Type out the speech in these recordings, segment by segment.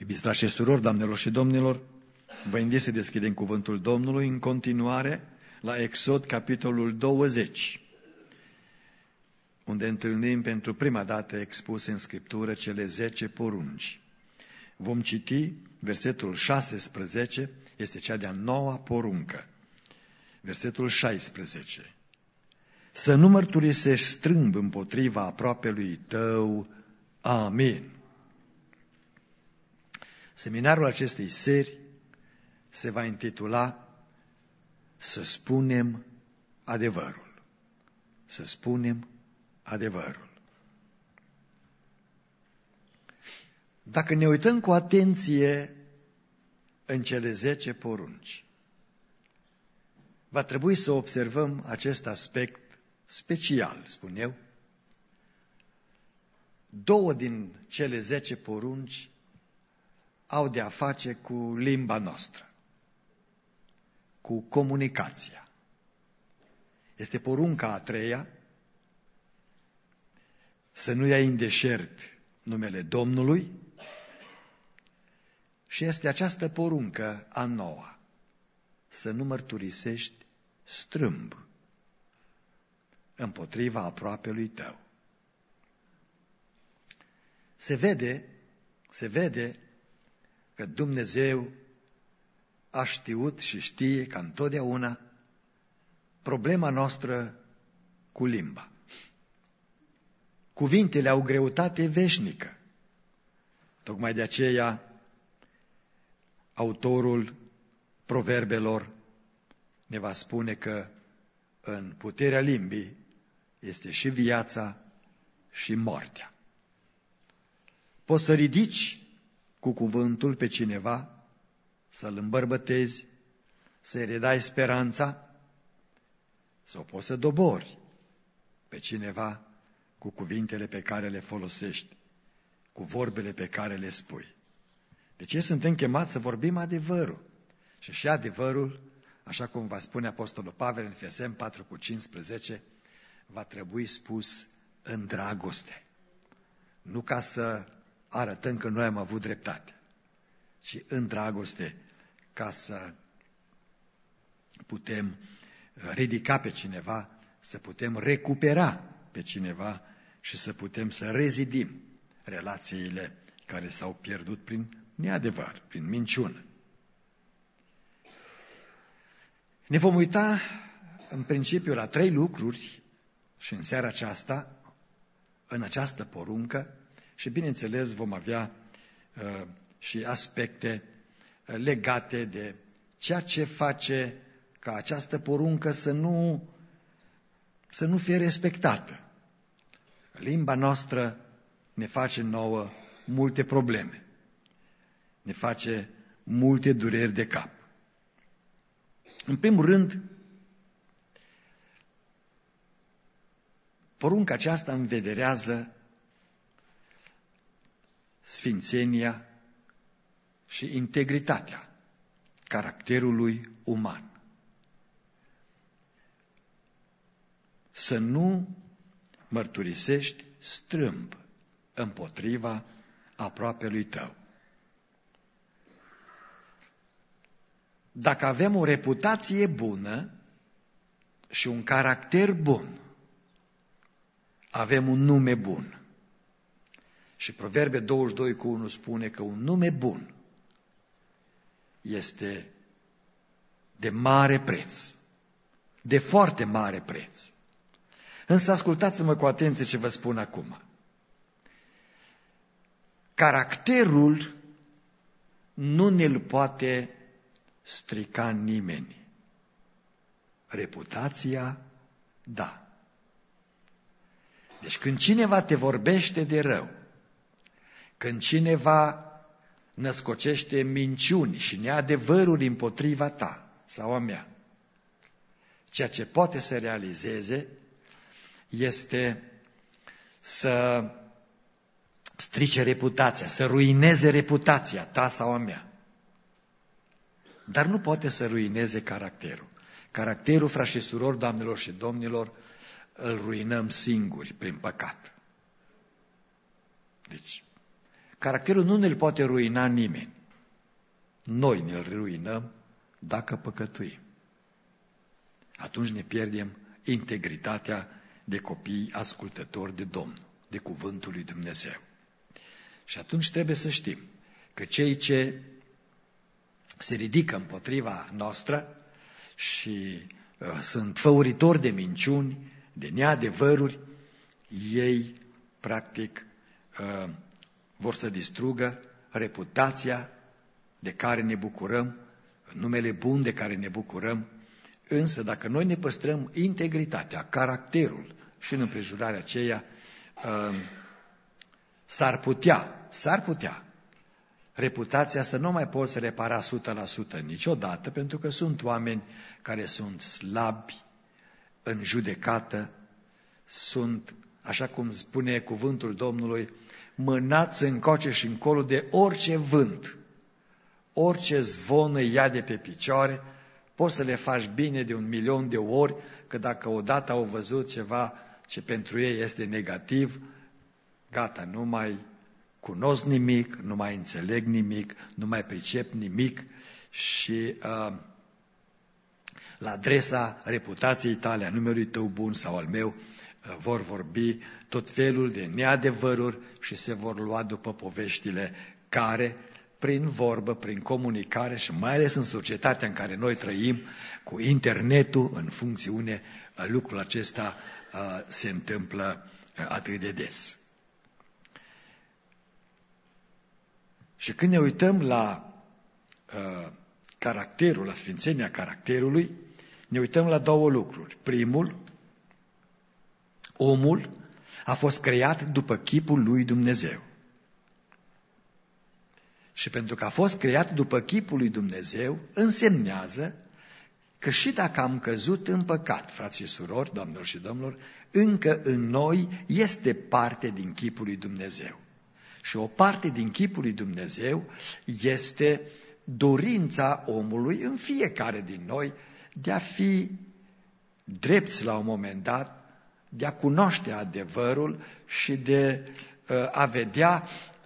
Iubiți frați și surori, doamnelor și domnilor, vă invit să deschidem cuvântul Domnului în continuare la Exod, capitolul 20, unde întâlnim pentru prima dată expuse în Scriptură cele 10 porunci. Vom citi versetul 16, este cea de-a 9-a poruncă. Versetul 16. Să nu mărturisești strâmb împotriva aproapelui tău. Amin. Seminarul acestei seri se va intitula Să spunem adevărul. Să spunem adevărul. Dacă ne uităm cu atenție în cele 10 porunci, va trebui să observăm acest aspect special, spun eu. 2 din cele 10 porunci au de a face cu limba noastră, cu comunicația. Este porunca a 3-a, să nu iei în deșert numele Domnului, și este această poruncă a 9-a, să nu mărturisești strâmb împotriva aproapelui tău. Se vede că Dumnezeu a știut și știe ca întotdeauna problema noastră cu limba. Cuvintele au greutate veșnică. Tocmai de aceea autorul Proverbelor ne va spune că în puterea limbii este și viața și moartea. Poți să ridici cu cuvântul pe cineva, să-l îmbărbătezi, să-i redai speranța, sau poți să dobori pe cineva cu cuvintele pe care le folosești, cu vorbele pe care le spui. Deci suntem chemați să vorbim adevărul. Și adevărul, așa cum va spune Apostolul Pavel în Efeseni 4:15, va trebui spus în dragoste. Nu ca să arătăm că noi am avut dreptate, ci în dragoste, ca să putem ridica pe cineva, să putem recupera pe cineva și să putem să rezidim relațiile care s-au pierdut prin neadevăr, prin minciună. Ne vom uita în principiu la 3 lucruri și în seara aceasta, în această poruncă, și bineînțeles vom avea și aspecte legate de ceea ce face ca această poruncă să nu fie respectată. Limba noastră ne face nouă multe probleme, ne face multe dureri de cap. În primul rând, porunca aceasta învederează sfințenia și integritatea caracterului uman. Să nu mărturisești strâmb împotriva aproapelui tău. Dacă avem o reputație bună și un caracter bun, avem un nume bun. Și Proverbe 22:1 spune că un nume bun este de mare preț, de foarte mare preț. Însă ascultați-mă cu atenție ce vă spun acum. Caracterul nu ne-l poate strica nimeni. Reputația, da. Deci când cineva te vorbește de rău, când cineva născocește minciuni și neadevăruri împotriva ta sau a mea, ceea ce poate să realizeze este să strice reputația, să ruineze reputația ta sau a mea. Dar nu poate să ruineze caracterul. Caracterul, frați și surori, doamnelor și domnilor, îl ruinăm singuri prin păcat. Deci, Caracterul nu ne-l poate ruina nimeni. Noi ne-l ruinăm dacă păcătuim. Atunci ne pierdem integritatea de copii ascultători de Domnul, de cuvântul lui Dumnezeu. Și atunci trebuie să știm că cei ce se ridică împotriva noastră și sunt făuritori de minciuni, de neadevăruri, ei practic vor să distrugă reputația de care ne bucurăm, numele bun de care ne bucurăm. Însă dacă noi ne păstrăm integritatea, caracterul și în împrejurarea aceea, s-ar putea reputația să nu mai poți repara 100% niciodată, pentru că sunt oameni care sunt slabi în judecată, sunt, așa cum spune cuvântul Domnului, mânați încoace și încolo de orice vânt, orice zvon îi ia de pe picioare. Poți să le faci bine de 1.000.000 de ori, că dacă odată au văzut ceva ce pentru ei este negativ, gata, nu mai cunosc nimic, nu mai înțeleg nimic, nu mai pricep nimic și la adresa reputației tale, a numelui tău bun sau al meu, vor vorbi tot felul de neadevăruri și se vor lua după poveștile care, prin vorbă, prin comunicare și mai ales în societatea în care noi trăim, cu internetul în funcțiune, lucrul acesta se întâmplă atât de des. Și când ne uităm la caracterul, la sfințenia caracterului, ne uităm la două lucruri. Primul, omul a fost creat după chipul lui Dumnezeu. Și pentru că a fost creat după chipul lui Dumnezeu, însemnează că și dacă am căzut în păcat, frați și surori, doamnelor și domnilor, încă în noi este parte din chipul lui Dumnezeu. Și o parte din chipul lui Dumnezeu este dorința omului în fiecare din noi de a fi drepți la un moment dat, de a cunoaște adevărul și de a vedea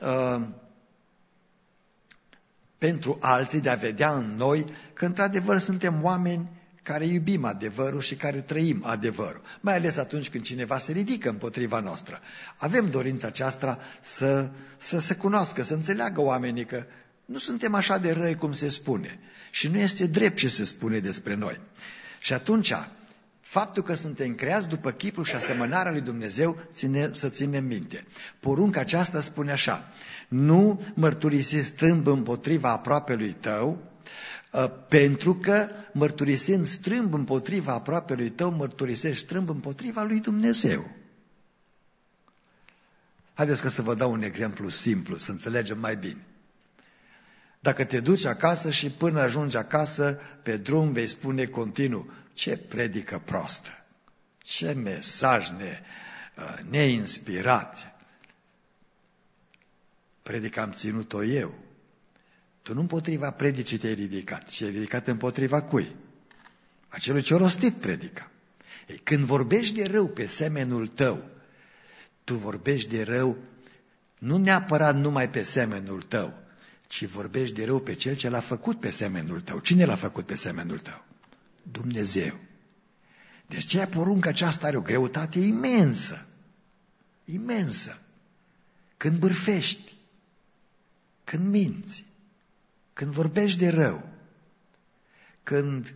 pentru alții, de a vedea în noi că într-adevăr suntem oameni care iubim adevărul și care trăim adevărul. Mai ales atunci când cineva se ridică împotriva noastră. Avem dorința aceasta să se cunoască, să înțeleagă oamenii că nu suntem așa de răi cum se spune. Și nu este drept ce se spune despre noi. Și atunci, faptul că suntem creați după chipul și asemănarea lui Dumnezeu, să ținem minte. Porunca aceasta spune așa: nu mărturisi strâmb împotriva aproapelui tău, pentru că mărturisind strâmb împotriva aproapelui tău, mărturisești strâmb împotriva lui Dumnezeu. Haideți că să vă dau un exemplu simplu, să înțelegem mai bine. Dacă te duci acasă și până ajungi acasă, pe drum vei spune continuu: ce predică proastă, ce mesaj neinspirat. Predica am ținut-o eu. Tu nu împotriva predicii te-ai ridicat, ci ai ridicat împotriva cui? Acelui ce-a rostit predica. Ei, când vorbești de rău pe semenul tău, tu vorbești de rău nu neapărat numai pe semenul tău, ci vorbești de rău pe cel ce l-a făcut pe semenul tău. Cine l-a făcut pe semenul tău? Dumnezeu. Deci ceea porunca aceasta are o greutate imensă. Imensă. Când bârfești, când minți, când vorbești de rău, când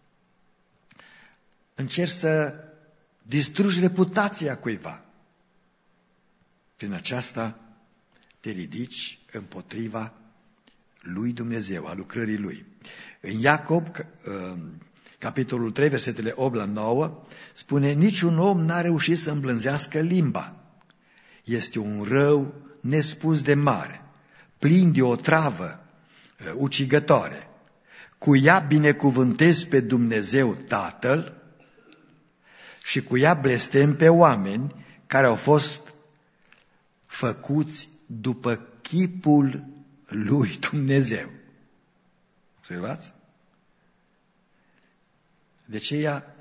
încerci să distrugi reputația cuiva, prin aceasta te ridici împotriva lui Dumnezeu, a lucrării lui. În Iacob, capitolul 3, versetele 8 la 9, spune: niciun om n-a reușit să îmblânzească limba. Este un rău nespus de mare, plin de o travă ucigătoare. Cu ea binecuvântezi pe Dumnezeu Tatăl și cu ea blestem pe oameni care au fost făcuți după chipul lui Dumnezeu. Observați? De aceea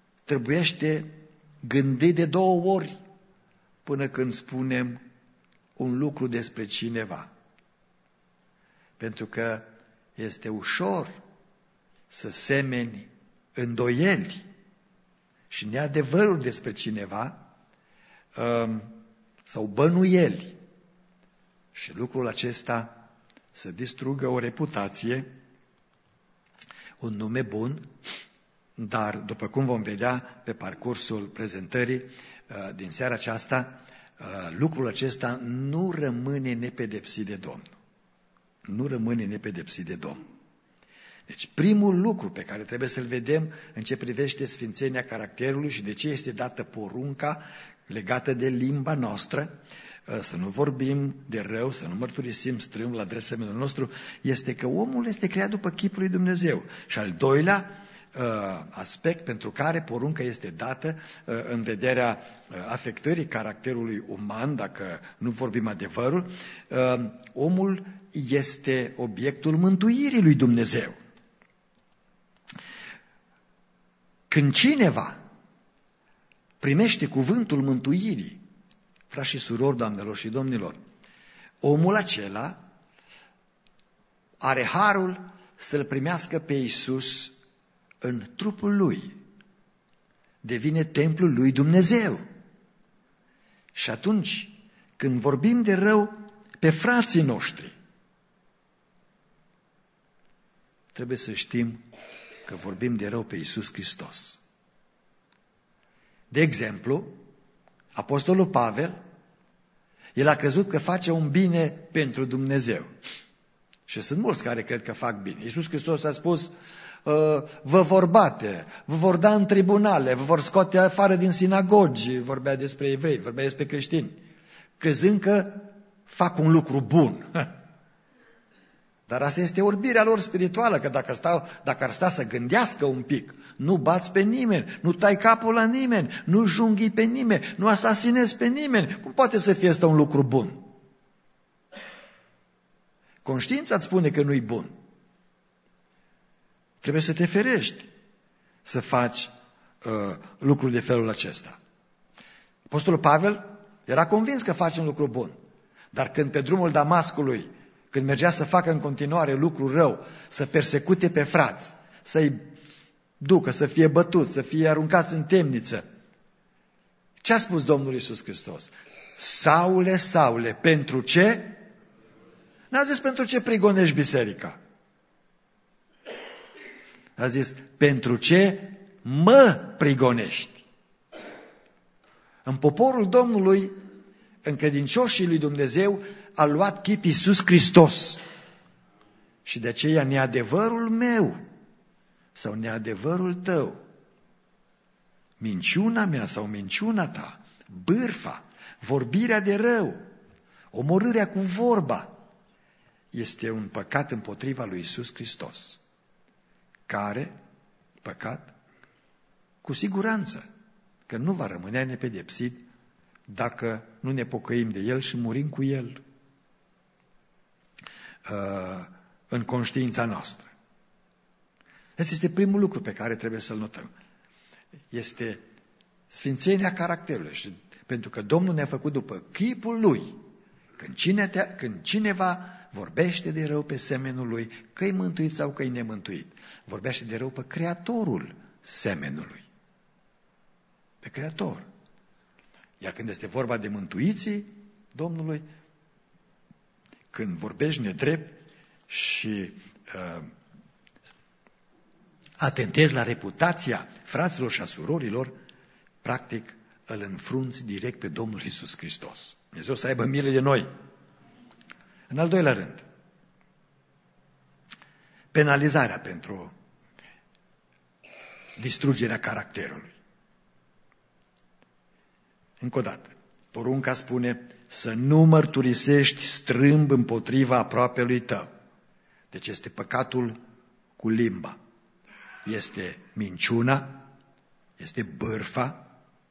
trebuiește gândit de 2 ori până când spunem un lucru despre cineva. Pentru că este ușor să semeni îndoieli și neadevăruri despre cineva sau bănuieli. Și lucrul acesta să distrugă o reputație, un nume bun, dar după cum vom vedea pe parcursul prezentării din seara aceasta, lucrul acesta nu rămâne nepedepsit de Domnul. Nu rămâne nepedepsit de Domnul. Deci primul lucru pe care trebuie să-l vedem în ce privește sfințenia caracterului și de ce este dată porunca legată de limba noastră, să nu vorbim de rău, să nu mărturisim strâmb la adresa semenului nostru, este că omul este creat după chipul lui Dumnezeu. Și al doilea aspect pentru care porunca este dată în vederea afectării caracterului uman, dacă nu vorbim adevărul, omul este obiectul mântuirii lui Dumnezeu. Când cineva primește cuvântul mântuirii, frați și surori, doamnelor și domnilor, omul acela are harul să-L primească pe Iisus în trupul lui. Devine templul lui Dumnezeu. Și atunci, când vorbim de rău pe frații noștri, trebuie să știm că vorbim de rău pe Iisus Hristos. De exemplu, Apostolul Pavel, el a crezut că face un bine pentru Dumnezeu. Și sunt mulți care cred că fac bine. Iisus Hristos a spus, vă vor bate, vă vor da în tribunale, vă vor scoate afară din sinagogi, vorbea despre evrei, vorbea despre creștini, crezând că fac un lucru bun. Dar asta este orbirea lor spirituală, că dacă ar sta să gândească un pic, nu bați pe nimeni, nu tai capul la nimeni, nu junghii pe nimeni, nu asasinezi pe nimeni, cum poate să fie asta un lucru bun? Conștiința îți spune că nu-i bun. Trebuie să te ferești să faci lucruri de felul acesta. Apostolul Pavel era convins că face un lucru bun, dar când pe drumul Damascului, când mergea să facă în continuare lucru rău, să persecute pe frați, să-i ducă, să fie bătuți, să fie aruncați în temniță, ce a spus Domnul Iisus Hristos? Saule, Saule, pentru ce? N-a zis pentru ce prigonești biserica. A zis, pentru ce mă prigonești? În poporul Domnului, în credincioșii lui Dumnezeu, a luat chip Iisus Hristos. Și de aceea neadevărul meu sau neadevărul tău, minciuna mea sau minciuna ta, bârfa, vorbirea de rău, omorârea cu vorba, este un păcat împotriva lui Iisus Hristos. Care, păcat, cu siguranță că nu va rămâne nepedepsit dacă nu ne pocăim de el și murim cu el în conștiința noastră. Acesta este primul lucru pe care trebuie să-l notăm. Este sfințenia caracterului. Și pentru că Domnul ne-a făcut după chipul Lui. Când cineva vorbește de rău pe semenul lui, că-i mântuit sau că-i nemântuit, vorbește de rău pe Creatorul semenului. Pe Creator. Iar când este vorba de mântuiții Domnului, când vorbești nedrept și atentezi la reputația fraților și a surorilor, practic îl înfrunți direct pe Domnul Iisus Hristos. Dumnezeu să aibă milă de noi. În al doilea rând, penalizarea pentru distrugerea caracterului. Încă o dată, porunca spune să nu mărturisești strâmb împotriva aproapelui tău. Deci este păcatul cu limba. Este minciuna, este bârfa,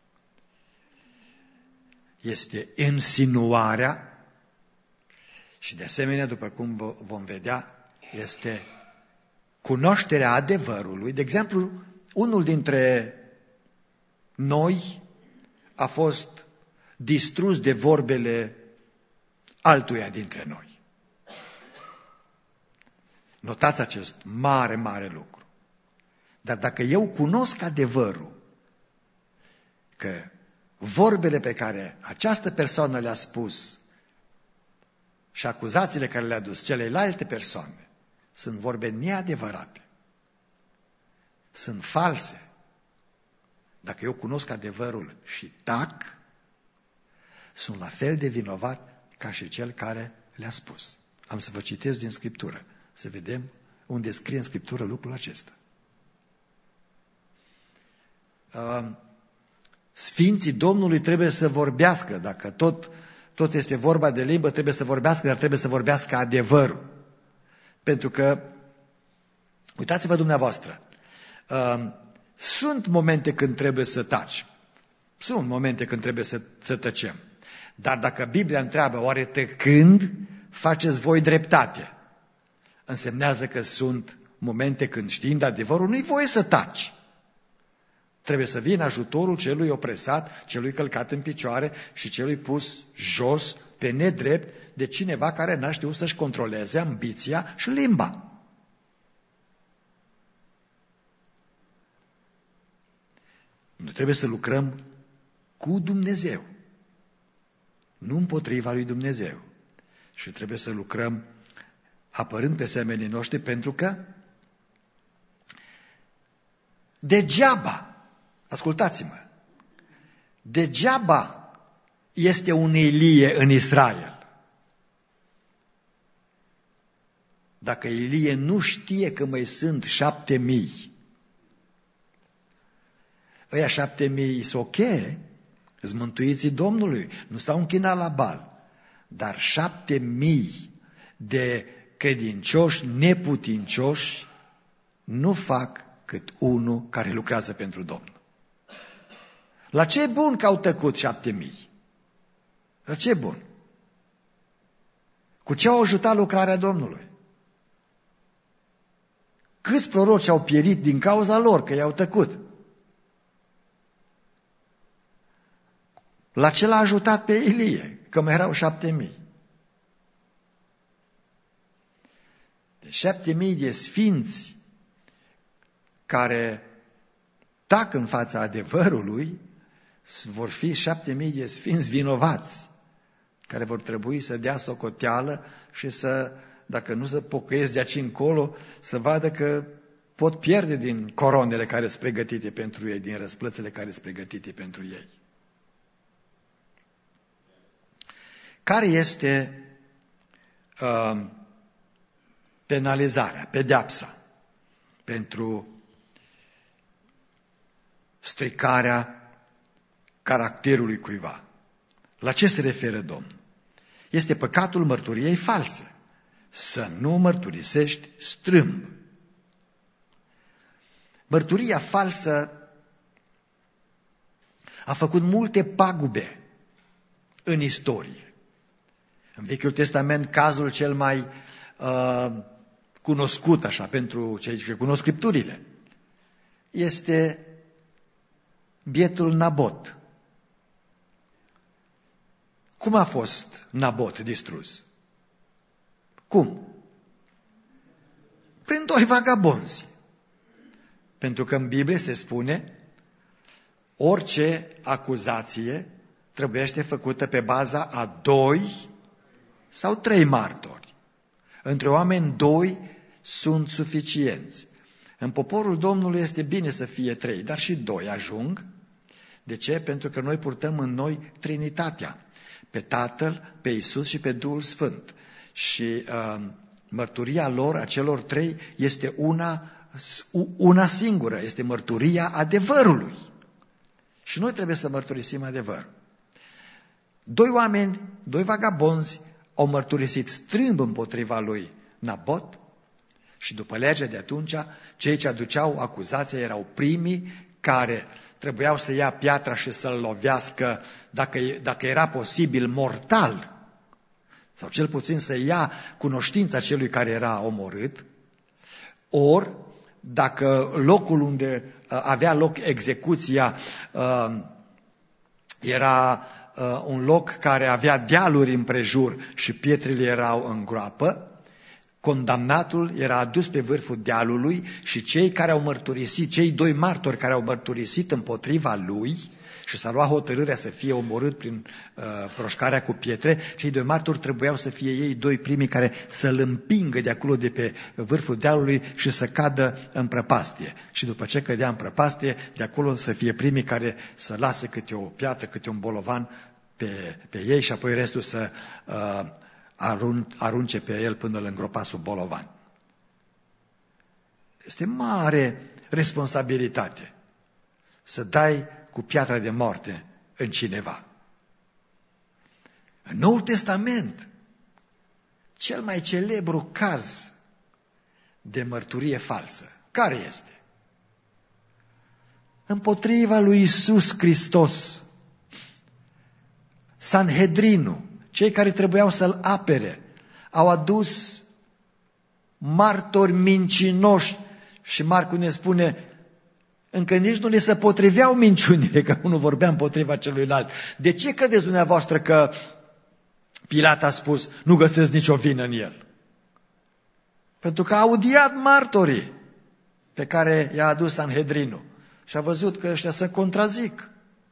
este insinuarea și de asemenea, după cum vom vedea, este cunoașterea adevărului. De exemplu, unul dintre noi a fost distrus de vorbele altuia dintre noi. Notați acest mare, mare lucru. Dar dacă eu cunosc adevărul, că vorbele pe care această persoană le-a spus și acuzațiile care le-a dus celelalte persoane sunt vorbe neadevărate, sunt false, dacă eu cunosc adevărul și tac, sunt la fel de vinovat ca și cel care le-a spus. Am să vă citesc din Scriptură, să vedem unde scrie în Scriptură lucrul acesta. Sfinții Domnului trebuie să vorbească, dacă tot este vorba de limbă, trebuie să vorbească, dar trebuie să vorbească adevărul. Pentru că, uitați-vă dumneavoastră, sunt momente când trebuie să taci, sunt momente când trebuie să tăcem. Dar dacă Biblia întreabă, oare tăcând faceți voi dreptate? Însemnează că sunt momente când, știind adevărul, nu-i voie să taci. Trebuie să vină ajutorul celui opresat, celui călcat în picioare și celui pus jos, pe nedrept, de cineva care n-a știut să-și controleze ambiția și limba. Noi trebuie să lucrăm cu Dumnezeu, nu împotriva lui Dumnezeu. Și trebuie să lucrăm apărând pe semenii noștri, pentru că degeaba, ascultați-mă, degeaba este un Ilie în Israel. Dacă Ilie nu știe că mai sunt 7.000, ăia 7.000 sunt ok, îs mântuiții Domnului, nu s-au închinat la Baal, dar 7.000 de credincioși neputincioși nu fac cât unul care lucrează pentru Domnul. La ce e bun că au tăcut 7.000? La ce e bun? Cu ce au ajutat lucrarea Domnului? Câți proroci au pierit din cauza lor, că i-au tăcut? La ce l-a ajutat pe Ilie, că mai erau 7.000? Deci 7.000 de sfinți care tac în fața adevărului vor fi 7.000 de sfinți vinovați, care vor trebui să dea socoteală și să, dacă nu se pocăiesc de aici încolo, să vadă că pot pierde din coronele care sunt pregătite pentru ei, din răsplățile care sunt pregătite pentru ei. Care este penalizarea, pedeapsa pentru stricarea caracterului cuiva? La ce se referă Domnul? Este păcatul mărturiei false. Să nu mărturisești strâmb. Mărturia falsă a făcut multe pagube în istorie. În Vechiul Testament, cazul cel mai cunoscut, așa, pentru cei ce cunosc Scripturile, este bietul Nabot. Cum a fost Nabot distrus? Cum? Prin doi vagabonzi. Pentru că în Biblie se spune orice acuzație trebuiește făcută pe baza a 2 sau 3 martori. Între oameni 2 sunt suficienți. În poporul Domnului este bine să fie 3, dar și 2 ajung. De ce? Pentru că noi purtăm în noi Trinitatea. Pe Tatăl, pe Iisus și pe Duhul Sfânt. Și mărturia lor, a celor 3, este una singură. Este mărturia adevărului. Și noi trebuie să mărturisim adevărul. 2 oameni, 2 vagabonzi, au mărturisit strâmb împotriva lui Nabot și după legea de atunci, cei ce aduceau acuzația erau primii care trebuiau să ia piatra și să-l lovească, dacă era posibil, mortal, sau cel puțin să ia cunoștința celui care era omorât, ori, dacă locul unde avea loc execuția era un loc care avea dealuri împrejur și pietrele erau în groapă, condamnatul era adus pe vârful dealului și cei care au mărturisit, cei doi martori care au mărturisit împotriva lui și s-a luat hotărârea să fie omorât prin proșcarea cu pietre, cei doi martori trebuiau să fie ei doi primii care să-l împingă de acolo de pe vârful dealului și să cadă în prăpastie. Și după ce cădea în prăpastie, de acolo să fie primii care să lasă câte o piatră, câte un bolovan pe ei și apoi restul să arunce pe el până îl îngropa sub bolovan. Este mare responsabilitate să dai cu piatra de moarte în cineva. În Noul Testament, cel mai celebru caz de mărturie falsă, care este? Împotriva lui Iisus Hristos, Sanhedrinul, cei care trebuiau să-l apere, au adus martori mincinoși și Marcu ne spune, încă nici nu le se potriveau minciunile, că unul vorbea împotriva celuilalt. De ce credeți dumneavoastră că Pilat a spus, nu găsesc nicio vină în el? Pentru că a audiat martorii pe care i-a adus Sanhedrinul și a văzut că ăștia se contrazic.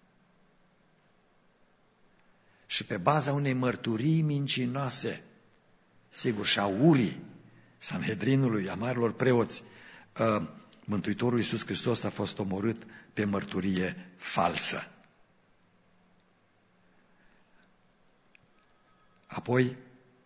Și pe baza unei mărturii mincinoase, sigur, și a urii Sanhedrinului, a marilor preoți, Mântuitorul Iisus Hristos a fost omorât pe mărturie falsă. Apoi,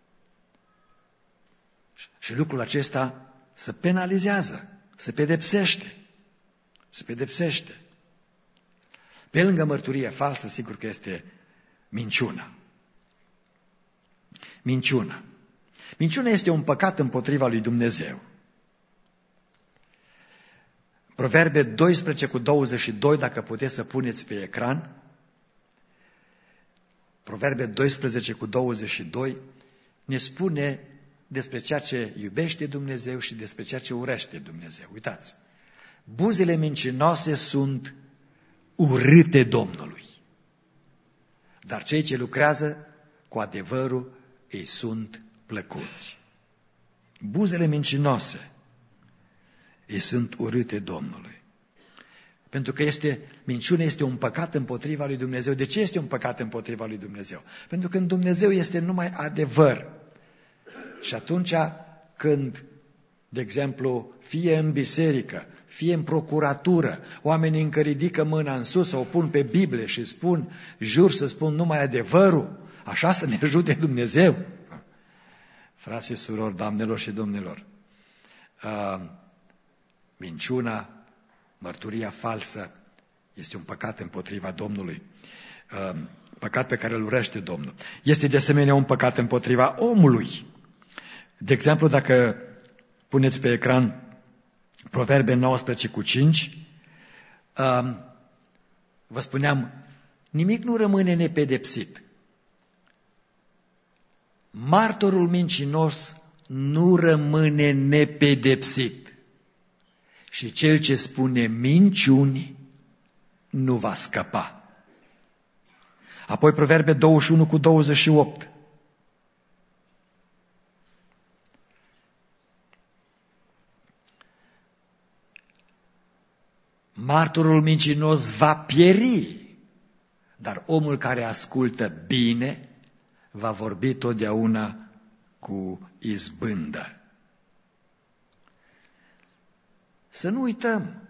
și lucrul acesta se penalizează, se pedepsește. Se pedepsește. Pe lângă mărturie falsă, sigur că este minciuna. Minciuna. Minciuna este un păcat împotriva lui Dumnezeu. Proverbe 12:22, dacă puteți să puneți pe ecran. Proverbe 12:22 ne spune despre ceea ce iubește Dumnezeu și despre ceea ce urăște Dumnezeu. Uitați, buzele mincinoase sunt urâte Domnului, dar cei ce lucrează cu adevărul îi sunt plăcuți. Buzele mincinoase îi sunt urâte Domnului. Pentru că minciuna este un păcat împotriva lui Dumnezeu. De ce este un păcat împotriva lui Dumnezeu? Pentru că în Dumnezeu este numai adevăr. Și atunci când, de exemplu, fie în biserică, fie în procuratură, oamenii încă ridică mâna în sus, o pun pe Biblie și spun, jur să spun numai adevărul, așa să ne ajute Dumnezeu. Frați și surori, doamnelor și domnilor, minciuna, mărturia falsă este un păcat împotriva Domnului, păcat pe care îl urăște Domnul. Este de asemenea un păcat împotriva omului. De exemplu, dacă puneți pe ecran Proverbe 19:5, vă spuneam, nimic nu rămâne nepedepsit. Martorul mincinos nu rămâne nepedepsit. Și cel ce spune minciuni nu va scăpa. Apoi Proverbe 21:28. Martorul mincinos va pieri, dar omul care ascultă bine va vorbi totdeauna cu izbândă. Să nu uităm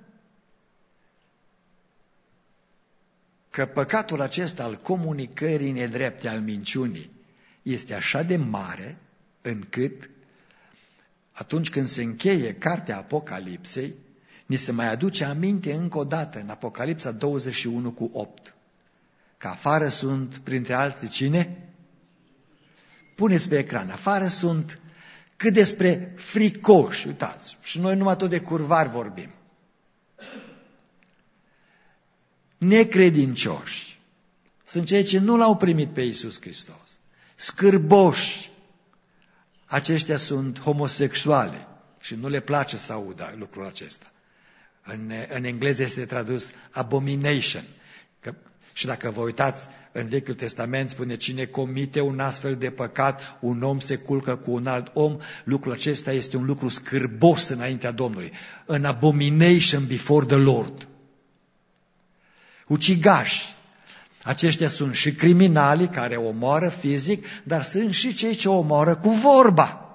că păcatul acesta al comunicării nedrepte, al minciunii, este așa de mare încât atunci când se încheie cartea Apocalipsei, ni se mai aduce aminte încă o dată în Apocalipsa 21:8, că afară sunt printre alții cine? Puneți pe ecran, afară sunt cât despre fricoși, uitați, și noi numai tot de curvari vorbim. Necredincioși sunt cei ce nu l-au primit pe Iisus Hristos. Scârboși, aceștia sunt homosexuale și nu le place să audă lucrul acesta. În engleză este tradus abomination, că Și dacă vă uitați în Vechiul Testament, spune, cine comite un astfel de păcat, un om se culcă cu un alt om, lucrul acesta este un lucru scârbos înaintea Domnului. An abomination before the Lord. Ucigași. Aceștia sunt și criminalii care omoară fizic, dar sunt și cei ce omoară cu vorba.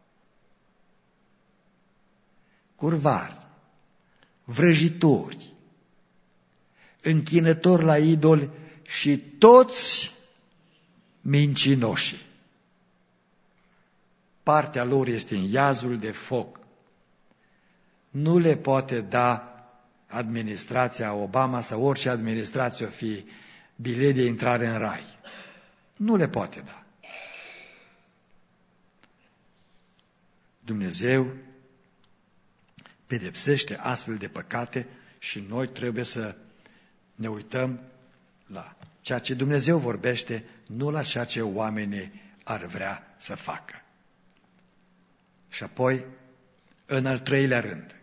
Curvari, vrăjitori, închinători la idoli și toți mincinoși. Partea lor este în iazul de foc. Nu le poate da administrația Obama sau orice administrație o fi bilet de intrare în rai. Nu le poate da. Dumnezeu pedepsește astfel de păcate și noi trebuie să ne uităm la ceea ce Dumnezeu vorbește, nu la ceea ce oamenii ar vrea să facă. Și apoi, în al treilea rând,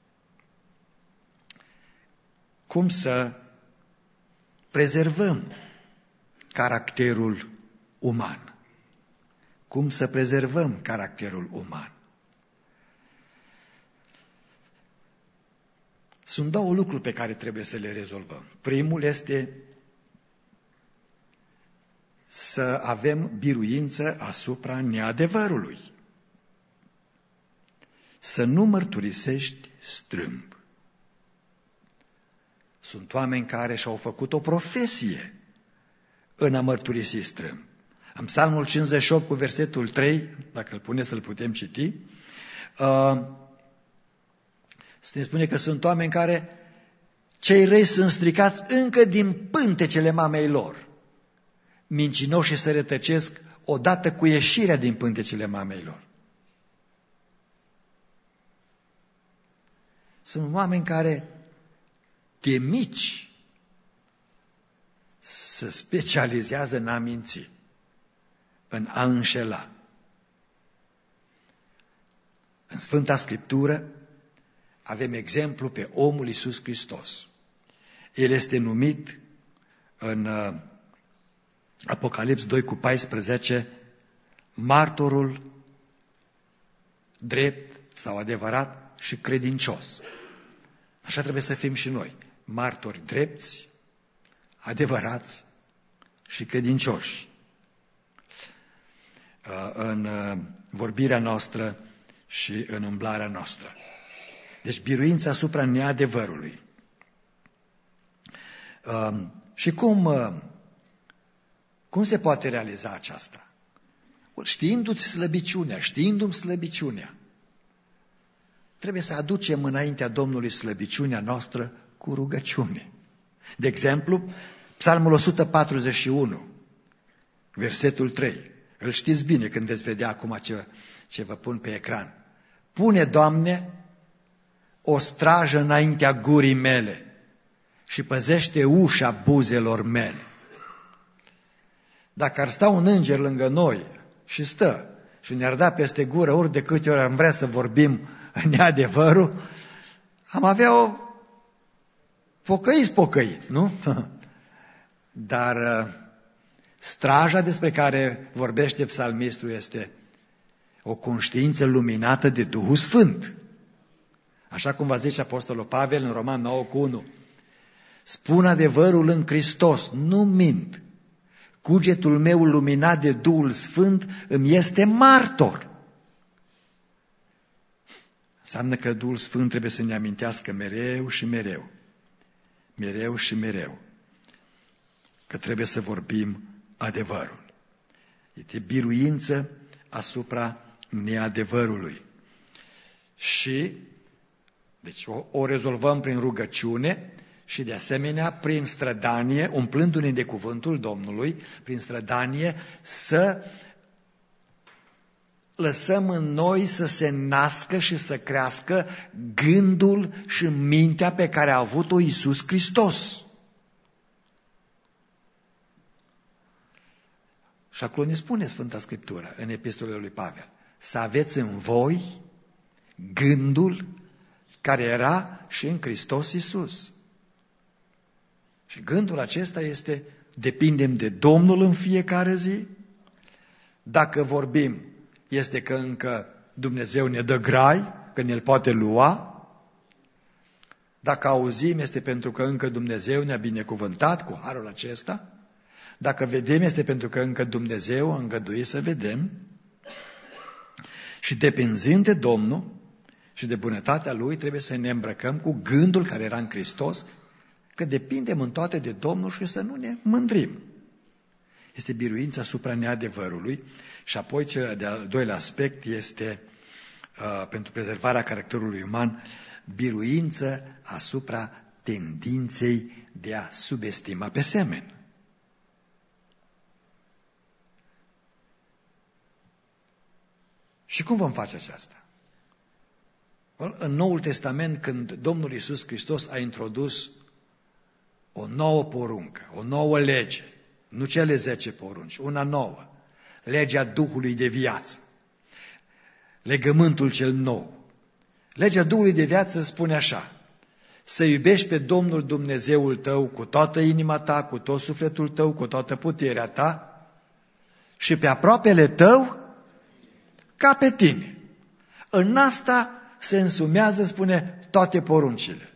cum să prezervăm caracterul uman? Cum să prezervăm caracterul uman? Sunt două lucruri pe care trebuie să le rezolvăm. Primul este să avem biruință asupra neadevărului. Să nu mărturisești strâmb. Sunt oameni care și-au făcut o profesie în a mărturisi strâmb. În Psalmul 58 cu versetul 3, dacă îl puneți să-l putem citi, se spune că sunt oameni care, cei răi sunt stricați încă din pântecele mamei lor. Mincinoșii se rătăcesc odată cu ieșirea din pântecele mamei lor. Sunt oameni care de mici se specializează în a minți, în a înșela. În Sfânta Scriptură avem exemplu pe omul Iisus Hristos. El este numit în Apocalips 2 cu 14 martorul drept sau adevărat și credincios. Așa trebuie să fim și noi, martori drepți, adevărați și credincioși. În vorbirea noastră și în umblarea noastră. Deci biruința asupra neadevărului. Și cum se poate realiza aceasta? Știindu-ți slăbiciunea, știindu-mi slăbiciunea, trebuie să aducem înaintea Domnului slăbiciunea noastră cu rugăciune. De exemplu, Psalmul 141, versetul 3. Îl știți bine când veți vedea acum ce vă pun pe ecran. Pune, Doamne, o strajă înaintea gurii mele și păzește ușa buzelor mele. Dacă ar sta un înger lângă noi și stă și ne-ar da peste gură ori de câte ori am vrea să vorbim neadevărul, am avea o pocăiți, nu? Dar straja despre care vorbește psalmistul este o conștiință luminată de Duhul Sfânt. Așa cum va zice Apostolul Pavel în Roman 9 cu 1. Spun adevărul în Hristos, nu mint. Cugetul meu luminat de Duhul Sfânt îmi este martor. Înseamnă că Duhul Sfânt trebuie să ne amintească mereu și mereu, mereu și mereu, că trebuie să vorbim adevărul. Este biruință asupra neadevărului. Și, deci o rezolvăm prin rugăciune și de asemenea prin strădanie, umplându-ne de cuvântul Domnului, prin strădanie să lăsăm în noi să se nască și să crească gândul și mintea pe care a avut-o Iisus Hristos. Și acolo ne spune Sfânta Scriptură în epistolele lui Pavel, să aveți în voi gândul care era și în Hristos Iisus. Și gândul acesta este, depindem de Domnul în fiecare zi. Dacă vorbim, este că încă Dumnezeu ne dă grai, că ne-l poate lua. Dacă auzim, este pentru că încă Dumnezeu ne-a binecuvântat cu harul acesta. Dacă vedem, este pentru că încă Dumnezeu a îngăduit să vedem. Și depinzând de Domnul și de bunătatea Lui, trebuie să ne îmbrăcăm cu gândul care era în Hristos, că depindem în toate de Domnul și să nu ne mândrim. Este biruința asupra neadevărului. Și apoi cel de-al doilea aspect este, pentru prezervarea caracterului uman, biruință asupra tendinței de a subestima pe semeni. Și cum vom face aceasta? În Noul Testament, când Domnul Iisus Hristos a introdus o nouă poruncă, o nouă lege, nu cele 10 porunci, una nouă, legea Duhului de viață, legământul cel nou. Legea Duhului de viață spune așa: să iubești pe Domnul Dumnezeul tău cu toată inima ta, cu tot sufletul tău, cu toată puterea ta și pe aproapele tău ca pe tine. În asta se însumează, spune, toate poruncile.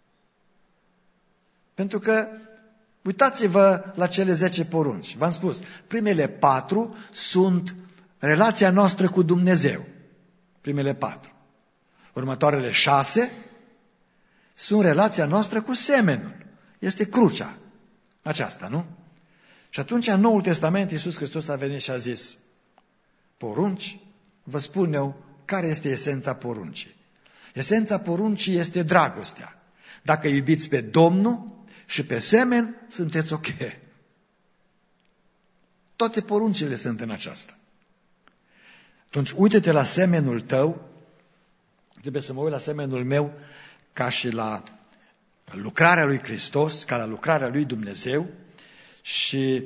Pentru că, uitați-vă la cele 10 porunci. V-am spus, primele 4 sunt relația noastră cu Dumnezeu. Primele 4. Următoarele 6 sunt relația noastră cu semenul. Este crucea aceasta, nu? Și atunci, în Noul Testament, Iisus Hristos a venit și a zis: porunci, vă spun eu care este esența poruncii. Esența poruncii este dragostea. Dacă iubiți pe Domnul și pe semen, sunteți ok. Toate poruncile sunt în aceasta. Atunci, uite-te la semenul tău, trebuie să mă uit la semenul meu ca și la lucrarea lui Hristos, ca la lucrarea lui Dumnezeu, și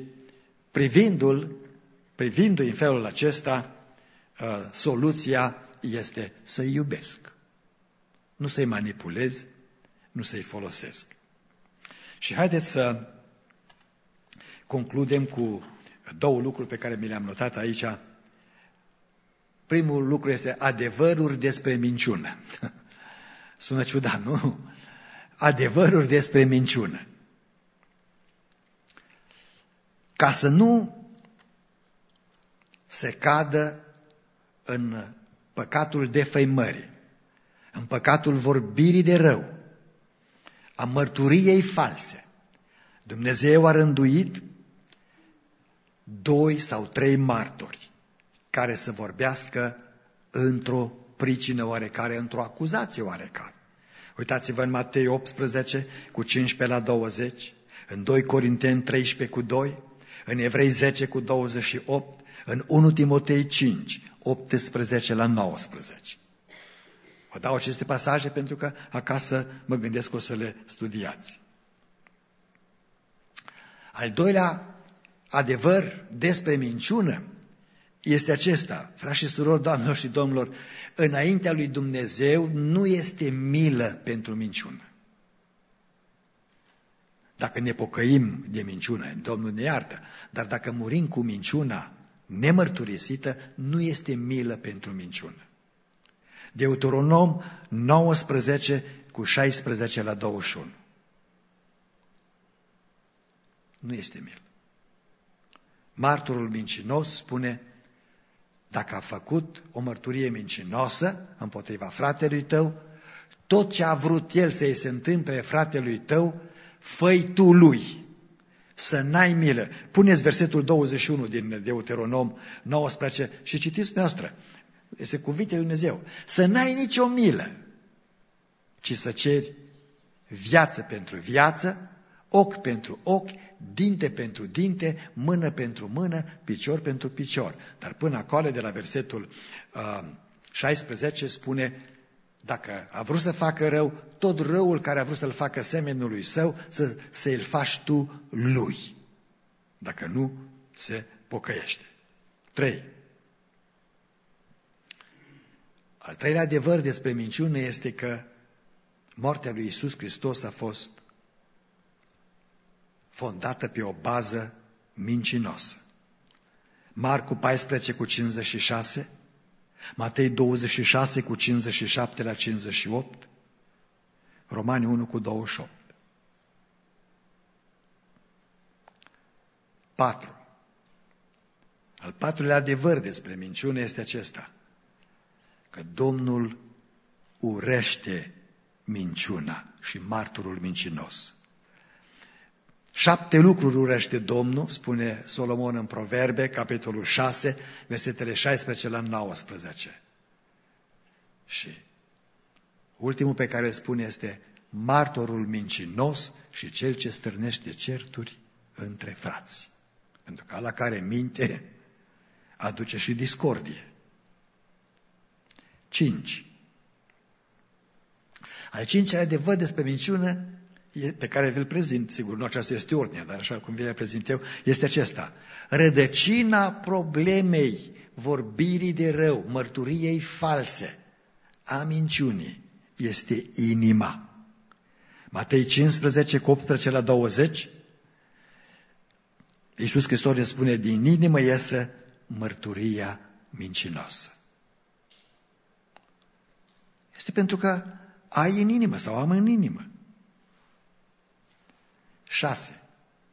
privindu-i în felul acesta, soluția este să-i iubesc. Nu să-i manipulez, nu să-i folosesc. Și haideți să concludem cu 2 lucruri pe care mi le-am notat aici. Primul lucru este adevăruri despre minciună. Sună ciudat, nu? Adevăruri despre minciună. Ca să nu se cadă în păcatul defăimării, în păcatul vorbirii de rău, a mărturiei false. Dumnezeu a rânduit 2 sau 3 martori care să vorbească într-o pricină oarecare, într-o acuzație oarecare. Uitați-vă în Matei 18 cu 15 la 20, în 2 Corinteni 13 cu 2, în Evrei 10 cu 28, în 1 Timotei 5, 18 la 19. Vă dau aceste pasaje pentru că acasă mă gândesc că o să le studiați. Al doilea adevăr despre minciună este acesta, frați și surori, doamnelor și domnilor, înaintea lui Dumnezeu nu este milă pentru minciună. Dacă ne pocăim de minciună, Domnul ne iartă, dar dacă murim cu minciuna nemărturisită, nu este milă pentru minciună. Deuteronom 19 cu 16 la 21. Nu este milă. Martorul mincinos spune: dacă a făcut o mărturie mincinoasă împotriva fratelui tău, tot ce a vrut el să-i se întâmple fratelui tău, fă-i tu lui, să n-ai milă. Puneți versetul 21 din Deuteronom 19 și citiți noastră. Este cuvintele lui Dumnezeu. Să n-ai nicio milă, ci să ceri viață pentru viață, ochi pentru ochi, dinte pentru dinte, mână pentru mână, picior pentru picior. Dar până acolo, de la versetul 16, spune: dacă a vrut să facă rău, tot răul care a vrut să-l facă semenului său, să-l faci tu lui. Dacă nu, se pocăiește. 3. Al treilea adevăr despre minciună este că moartea lui Iisus Hristos a fost fondată pe o bază mincinoasă. Marcu 14 cu 56, Matei 26 cu 57 la 58, Romani 1 cu 28. 4. Al patrulea adevăr despre minciună este acesta, că Domnul urăște minciuna și marturul mincinos. 7 lucruri urăște Domnul, spune Solomon în Proverbe, capitolul 6, versetele 16 la 19. Și ultimul pe care îl spune este martorul mincinos și cel ce stârnește certuri între frați. Pentru că ala care minte aduce și discordie. 5. Al cincilea adevăr despre minciună pe care vi-l prezint, sigur, nu aceasta este ordinea, dar așa cum vi-l prezint eu, este acesta. Rădăcina problemei vorbirii de rău, mărturiei false, a minciunii, este inima. Matei 15, cu 18 la 20, Iisus Hristos ne spune, din inimă iesă mărturia mincinoasă. Este pentru că ai în inimă sau am în inimă. 6.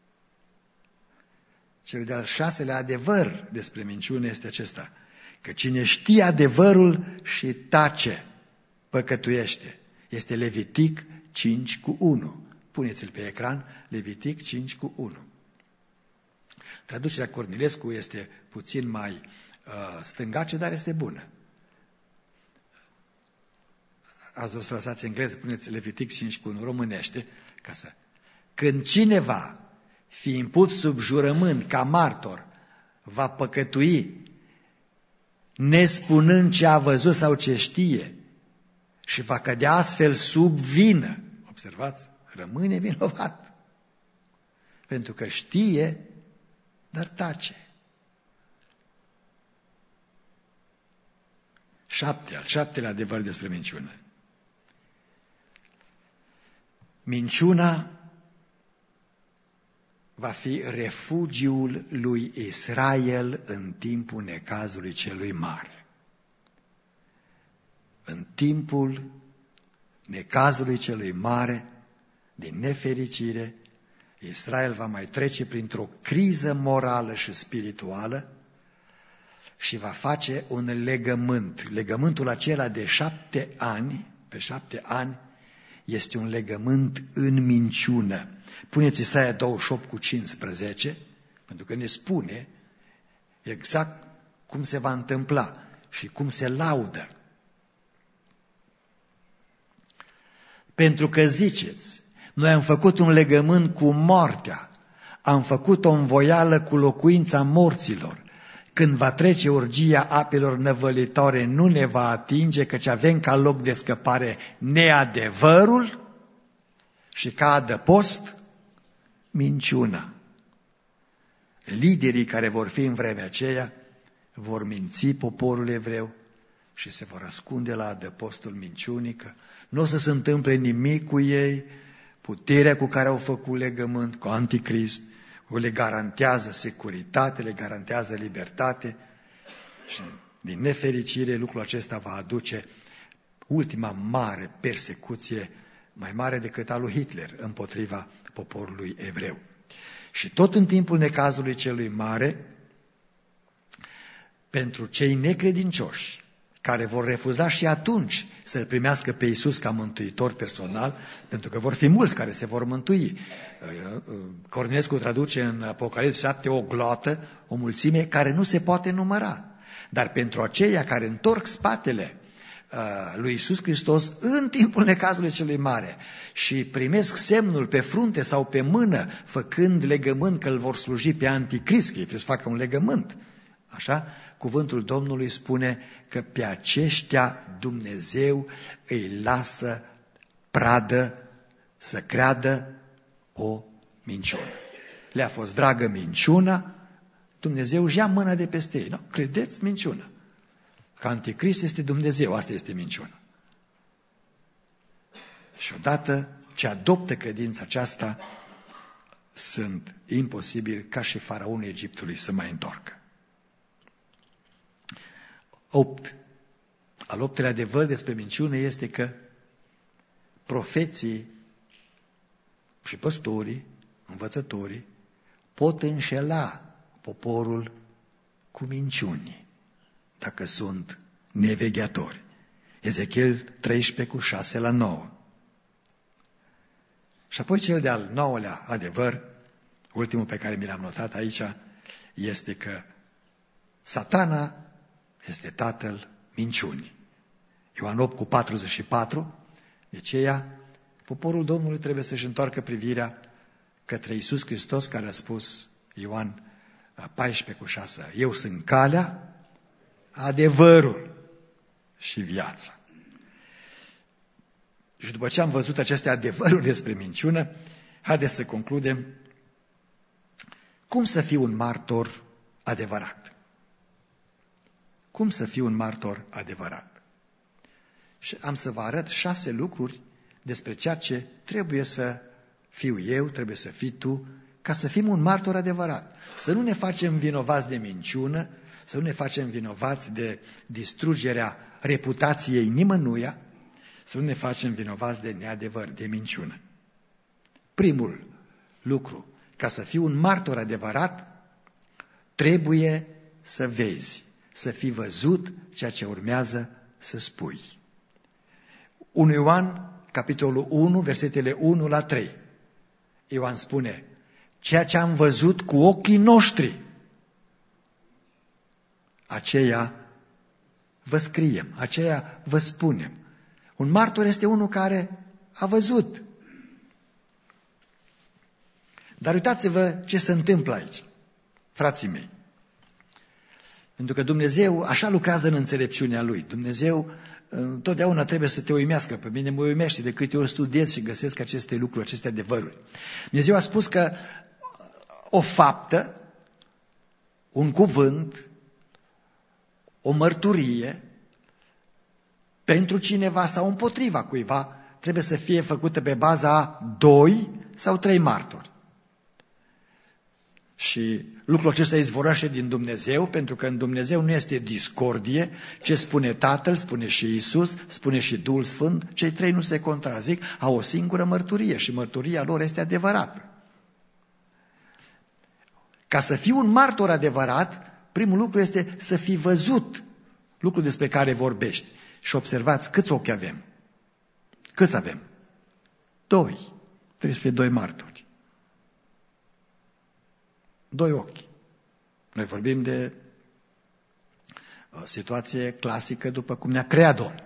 Cel de-al 6-lea adevăr despre minciună este acesta, că cine știe adevărul și tace, păcătuiește. Este Levitic 5 cu 1. Puneți-l pe ecran, Levitic 5 cu 1. Traducerea Cornilescu este puțin mai stângace, dar este bună. Ați o să lăsați engleză, puneți Levitic 5 cu 1, românește, ca să... Când cineva, fiind pus sub jurământ ca martor, va păcătui, nespunând ce a văzut sau ce știe, și va cădea astfel sub vină, observați, rămâne vinovat, pentru că știe, dar tace. 7, al 7-lea adevăr despre minciună. Minciuna va fi refugiul lui Israel în timpul necazului celui mare. În timpul necazului celui mare, din nefericire, Israel va mai trece printr-o criză morală și spirituală și va face un legământ. Legământul acela de 7 ani, pe 7 ani, este un legământ în minciună. Puneți Isaia 28 cu 15, pentru că ne spune exact cum se va întâmpla și cum se laudă. Pentru că ziceți, noi am făcut un legământ cu moartea, am făcut o învoială cu locuința morților. Când va trece urgia apelor năvălitoare, nu ne va atinge, căci avem ca loc de scăpare neadevărul și ca adăpost minciuna. Liderii care vor fi în vremea aceea vor minți poporul evreu și se vor ascunde la adăpostul minciunii, că nu o să se întâmple nimic cu ei, puterea cu care au făcut legământ cu Anticrist le garantează securitate, le garantează libertate și din nefericire lucrul acesta va aduce ultima mare persecuție, mai mare decât a lui Hitler, împotriva poporului evreu. Și tot în timpul necazului celui mare, pentru cei necredincioși, care vor refuza și atunci să-L primească pe Iisus ca mântuitor personal, pentru că vor fi mulți care se vor mântui. Cornilescu traduce în Apocalipsa 7 o gloată, o mulțime care nu se poate număra. Dar pentru aceia care întorc spatele lui Iisus Hristos în timpul necazului celui mare și primesc semnul pe frunte sau pe mână, făcând legământ că îl vor sluji pe Anticrist, că ei trebuie să facă un legământ, așa, cuvântul Domnului spune că pe aceștia Dumnezeu îi lasă pradă să creadă o minciună. Le-a fost dragă minciuna, Dumnezeu își ia mâna de peste ei. Nu? Credeți minciună. Că Anticrist este Dumnezeu, asta este minciună. Și odată ce adoptă credința aceasta, sunt imposibili ca și faraonul Egiptului să mai întoarcă. 8. Al 8-lea adevăr despre minciună este că profeții și păstorii, învățătorii, pot înșela poporul cu minciuni, dacă sunt nevegheatori. Ezechiel 13:6-9. Și apoi cel de-al 9-lea adevăr, ultimul pe care mi l-am notat aici, este că Satana este tatăl minciunii. Ioan 8:44, de aceea poporul Domnului trebuie să-și întoarcă privirea către Iisus Hristos, care a spus, Ioan 14:6, eu sunt calea, adevărul și viața. Și după ce am văzut aceste adevăruri despre minciună, haideți să concludem cum să fii un martor adevărat. Cum să fii un martor adevărat? Și am să vă arăt 6 lucruri despre ceea ce trebuie să fiu eu, trebuie să fii tu, ca să fim un martor adevărat. Să nu ne facem vinovați de minciună, să nu ne facem vinovați de distrugerea reputației nimănuia, să nu ne facem vinovați de neadevăr, de minciună. Primul lucru, ca să fii un martor adevărat, trebuie să vezi, să fii văzut ceea ce urmează să spui. 1 Ioan, capitolul 1, versetele 1-3. Ioan spune, ceea ce am văzut cu ochii noștri, aceea vă scriem, aceea vă spunem. Un martor este unul care a văzut. Dar uitați-vă ce se întâmplă aici, frații mei. Pentru că Dumnezeu așa lucrează în înțelepciunea Lui. Dumnezeu întotdeauna trebuie să te uimească. Pe mine mă uimește de câte ori studiez și găsesc aceste lucruri, aceste adevăruri. Dumnezeu a spus că o faptă, un cuvânt, o mărturie pentru cineva sau împotriva cuiva trebuie să fie făcută pe baza a 2 sau 3 martori. Și lucrul acesta izvorăște din Dumnezeu, pentru că în Dumnezeu nu este discordie, ce spune Tatăl, spune și Iisus, spune și Duhul Sfânt, cei 3 nu se contrazic, au o singură mărturie și mărturia lor este adevărată. Ca să fii un martor adevărat, primul lucru este să fii văzut lucrul despre care vorbești. Și observați câți ochi avem. Câți avem? 2. Trebuie să fie 2 martori. 2 ochi. Noi vorbim de o situație clasică după cum ne-a creat Domnul.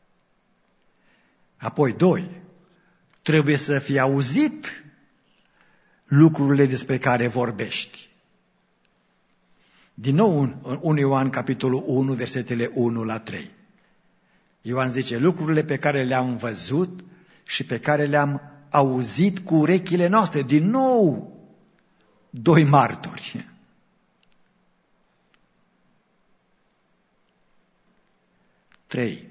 Apoi 2. Trebuie să fie auzit lucrurile despre care vorbești. Din nou în 1 Ioan capitolul 1, versetele 1-3. Ioan zice, lucrurile pe care le-am văzut și pe care le-am auzit cu urechile noastre. Din nou 2 martori. 3.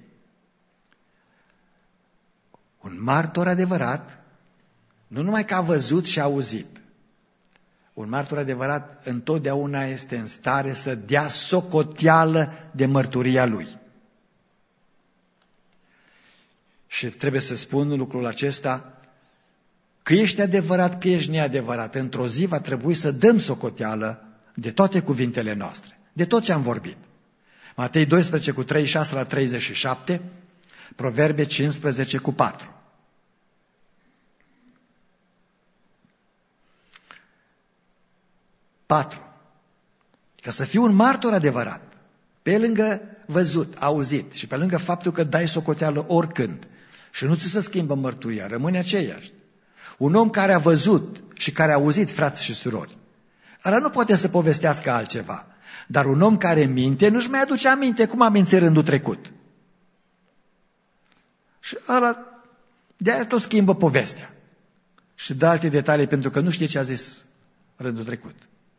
Un martor adevărat, nu numai că a văzut și a auzit. Un martor adevărat întotdeauna este în stare să dea socoteală de mărturia lui. Și trebuie să spun lucrul acesta, că ești adevărat, că ești neadevărat. Într-o zi va trebui să dăm socoteală de toate cuvintele noastre, de tot ce am vorbit. Matei 12:36-37, Proverbe 15:4. Ca să fii un martor adevărat, pe lângă văzut, auzit și pe lângă faptul că dai socoteală oricând și nu ți se schimbă mărturia, rămâne aceeași. Un om care a văzut și care a auzit, frați și surori, ăla nu poate să povestească altceva. Dar un om care minte nu-și mai aduce aminte cum a mințit rândul trecut. Și ăla de-aia tot schimbă povestea. Și dă alte detalii pentru că nu știe ce a zis rândul trecut.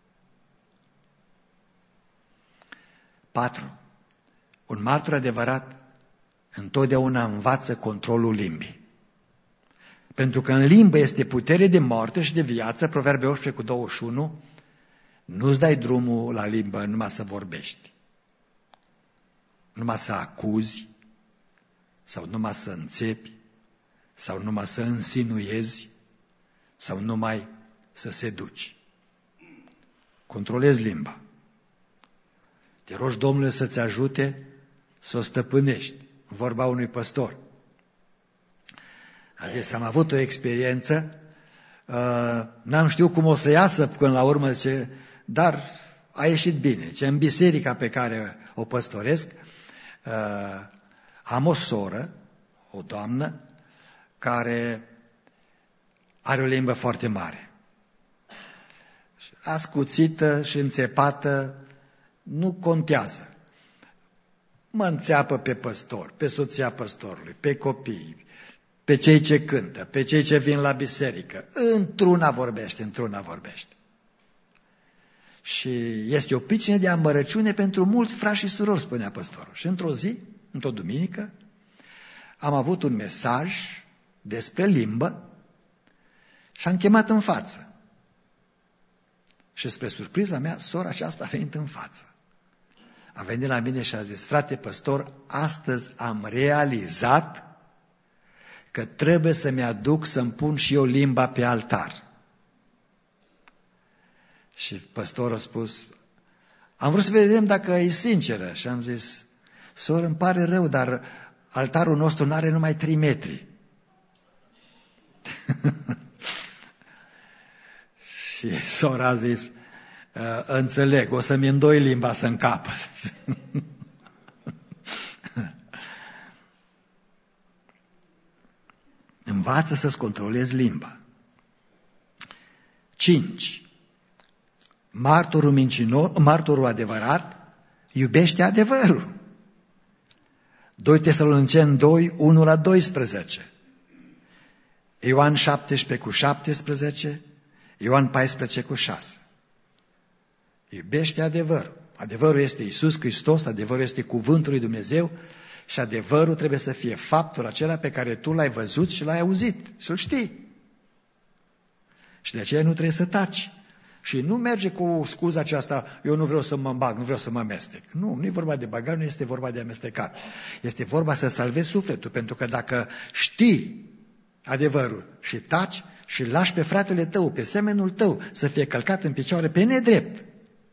4. Un martor adevărat întotdeauna învață controlul limbii. Pentru că în limbă este putere de moarte și de viață, Proverbe 18:21, nu-ți dai drumul la limbă numai să vorbești, numai să acuzi, sau numai să înțepi, sau numai să însinuiezi, sau numai să seduci. Controlezi limba. Te rogi Domnule să-ți ajute să o stăpânești. Vorba unui păstor. Adică am avut o experiență, n-am știut cum o să iasă până la urmă, zice, dar a ieșit bine. Zice, în biserica pe care o păstoresc, am o soră, o doamnă, care are o limbă foarte mare. Ascuțită și înțepată, nu contează. Mă înțeapă pe păstor, pe soția păstorului, pe copii, pe cei ce cântă, pe cei ce vin la biserică. Într-una vorbește. Și este o pricină de amărăciune pentru mulți frați și surori, spunea păstorul. Și într-o zi, într-o duminică, am avut un mesaj despre limbă și am chemat în față. Și spre surpriza mea, sora aceasta a venit în față. A venit la mine și a zis, frate păstor, astăzi am realizat că trebuie să-mi aduc să-mi pun și eu limba pe altar. Și păstorul a spus, am vrut să vedem dacă e sinceră. Și am zis, soră, îmi pare rău, dar altarul nostru nu are numai 3 metri. Și sora a zis, înțeleg, o să-mi îndoi limba să încapă. Învață să-ți controlezi limba. 5. Martorul adevărat iubește adevărul. 2 Tesaloniceni 2, 1-12. Ioan 17:17, Ioan 14:6. Iubește adevărul. Adevărul este Iisus Hristos, adevărul este cuvântul lui Dumnezeu și adevărul trebuie să fie faptul acela pe care tu l-ai văzut și l-ai auzit, să-l știi. Și de aceea nu trebuie să taci. Și nu merge cu scuza aceasta, eu nu vreau să mă bag, nu vreau să mă amestec. Nu e vorba de băgat, nu este vorba de amestecat. Este vorba să salvezi sufletul, pentru că dacă știi adevărul și taci și lași pe fratele tău, pe semenul tău, să fie călcat în picioare pe nedrept,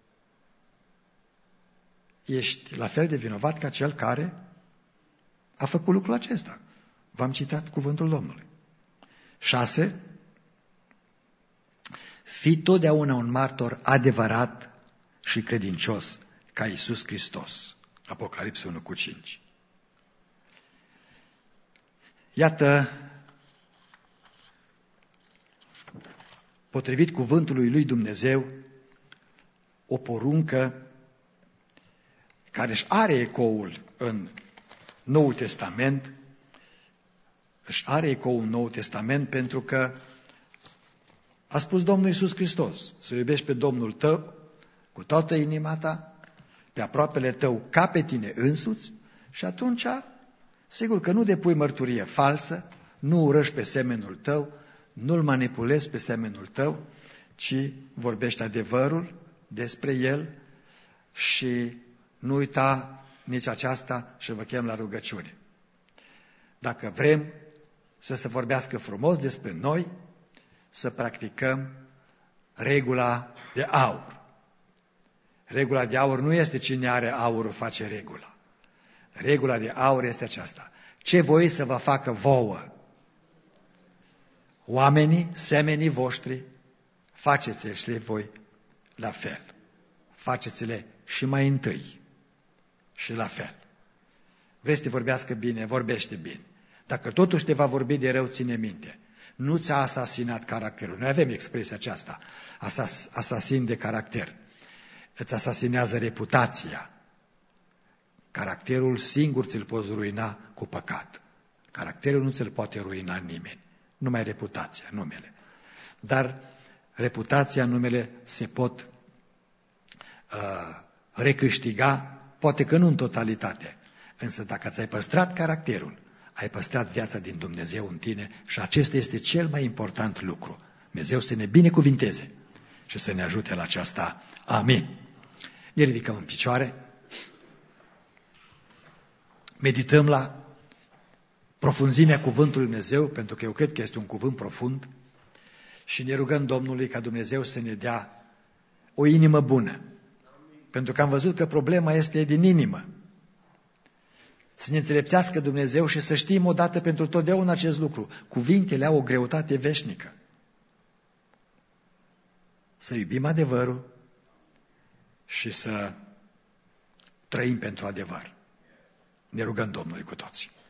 ești la fel de vinovat ca cel care a făcut lucrul acesta. V-am citat cuvântul Domnului. 6. Fii totdeauna un martor adevărat și credincios ca Iisus Hristos. Apocalipsa 1:5. Iată, potrivit cuvântului lui Dumnezeu, o poruncă care își are ecoul în Noul Testament, pentru că a spus Domnul Iisus Hristos, să iubești pe Domnul tău cu toată inima ta, pe aproapele tău ca pe tine însuți, și atunci, sigur că nu depui mărturie falsă, nu urăști pe semenul tău, nu-l manipulezi pe semenul tău, ci vorbești adevărul despre el și nu uita nici aceasta și vă chem la rugăciune. Dacă vrem să se vorbească frumos despre noi, să practicăm regula de aur. Regula de aur nu este cine are aurul face regula. Regula de aur este aceasta. Ce voi să vă facă vouă oamenii, semenii voștri, faceți-le și voi la fel. Faceți-le și mai întâi și la fel. Vrei să te vorbească bine, vorbește bine. Dacă totuși te va vorbi de rău, ține minte. Nu ți-a asasinat caracterul. Noi avem expresia aceasta, asasin de caracter. Îți asasinează reputația. Caracterul singur ți-l poți ruina cu păcat. Caracterul nu ți-l poate ruina nimeni. Numai reputația, numele. Dar reputația, numele se pot recâștiga, poate că nu în totalitate. Însă dacă ți-ai păstrat caracterul, ai păstrat viața din Dumnezeu în tine și acesta este cel mai important lucru. Dumnezeu să ne binecuvinteze și să ne ajute la aceasta. Amin. Ne ridicăm în picioare. Medităm la profunzimea cuvântului Dumnezeu, pentru că eu cred că este un cuvânt profund, și ne rugăm Domnului ca Dumnezeu să ne dea o inimă bună. Pentru că am văzut că problema este din inimă. Să ne înțelepțească Dumnezeu și să știm odată pentru totdeauna acest lucru. Cuvintele au o greutate veșnică. Să iubim adevărul și să trăim pentru adevăr. Ne rugăm Domnului cu toții.